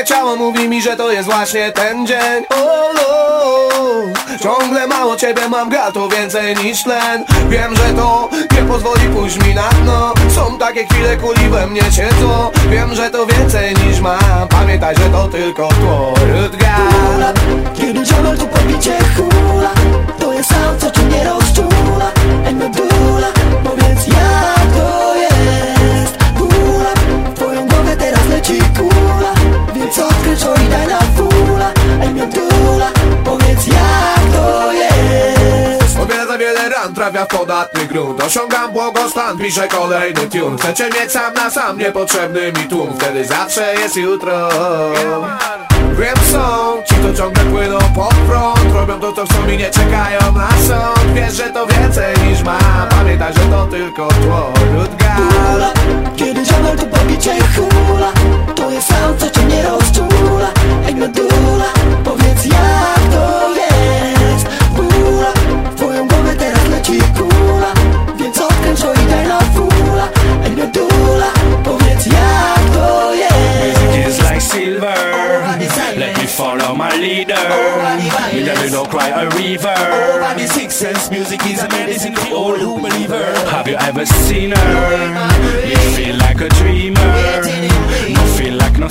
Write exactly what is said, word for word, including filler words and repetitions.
ciało mówi mi, że to jest właśnie ten dzień. Oh, no. Ciągle mało ciebie mam, gra to więcej niż tlen. Wiem, że to nie pozwoli pójść mi na dno. Są takie chwile, kuli we mnie siedzą. Wiem, że to więcej niż mam. Pamiętaj, że to tylko tło. Rutger. Kiedy ziomal tu pobicie hula, to jest sam, co cię nie rozczula. Ej, medula, powiedz jak to jest. Hula, w twoją głowę teraz leci kula, więc odkryć o i daj na fula. Ej, medula, powiedz jak to jest. O wiele za wiele ran trafia w podatny grunt. Osiągam błogostan, piszę kolejny tune. Chcecie mieć sam na sam, niepotrzebny mi tłum. Wtedy zawsze jest jutro. Wiem, są ci, to ciągle płyną pod prąd. Robią to, co chcą i nie czekają na sąd. Wiesz, że to więcej niż mam. Pamiętaj, że to tylko tło. Rutger. Kiedy ziomal tu pobicie hula, to jest sam, co cię nie rozczula. Ej, medula, powiedz jak to jest. Bula, w twoją głowę teraz leci kula, więc odkręć o i daj na fula. Ej, medula, powiedz jak to jest. Music is like silver, let me follow my leader. Me never no cry a river. Six sense music is a medicine for all who believer. Have you ever seen her? You feel like a dreamer, no feel like no